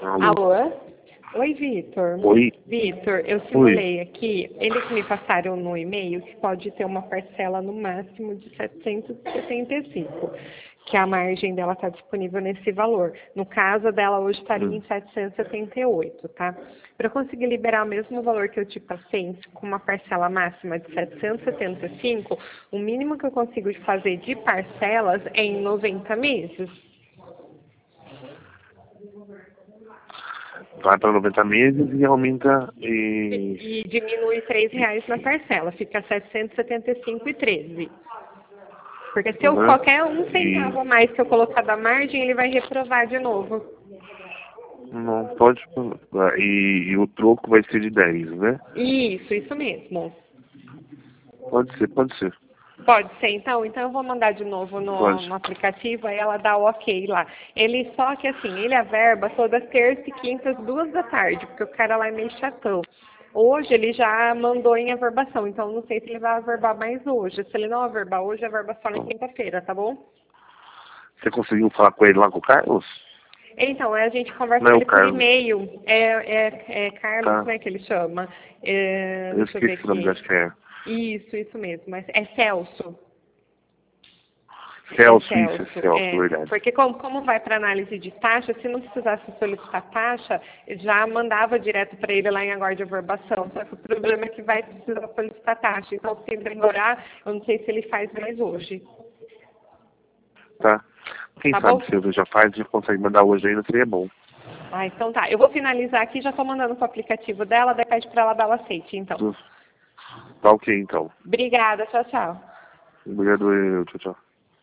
Alô? Alô? Oi, Vitor. Oi? Vitor, eu simulei aqui, eles me passaram no e-mail que pode ter uma parcela no máximo de 775, que a margem dela está disponível nesse valor. No caso dela hoje estaria em 778, tá? Para eu conseguir liberar o mesmo valor que eu te passei, com uma parcela máxima de 775, o mínimo que eu consigo fazer de parcelas é em 90 meses. Vai para 90 meses e aumenta e... E diminui R$3 na parcela, fica 775,13. Porque se eu qualquer um centavo a mais que eu colocar da margem, ele vai reprovar de novo. Não pode... E o troco vai ser de 10, né? Isso mesmo. Pode ser, pode ser. Pode ser, então. Então eu vou mandar de novo no aplicativo, aí ela dá o ok lá. Ele só que assim, ele averba todas terça e quinta, às 2 da tarde, porque o cara lá é meio chatão. Hoje ele já mandou em averbação, então não sei se ele vai averbar mais hoje. Se ele não averbar hoje, averba só na quinta-feira, tá bom? Você conseguiu falar com ele lá com o Carlos? Então, a gente conversa Não é com o ele por Carlos. e-mail. É Carlos, Tá. como é que ele chama? Eu Deixa eu ver esqueci o nome aqui. da que Isso mesmo. Mas é Celso. Celso, isso, é Celso, É. verdade. Porque como vai para análise de taxa, se não precisasse solicitar taxa, já mandava direto para ele lá em aguardo de averbação. Só que o problema é que vai precisar solicitar taxa. Então, se demorar, eu não sei se ele faz mais hoje. Tá. Quem Tá sabe bom? se ele já faz, a gente consegue mandar hoje ainda, seria bom. Ah, então tá. Eu vou finalizar aqui, já estou mandando pro aplicativo dela, daí pede para ela dar o aceite, então. Tá ok, então. Obrigada, tchau, tchau. Obrigado, tchau, tchau.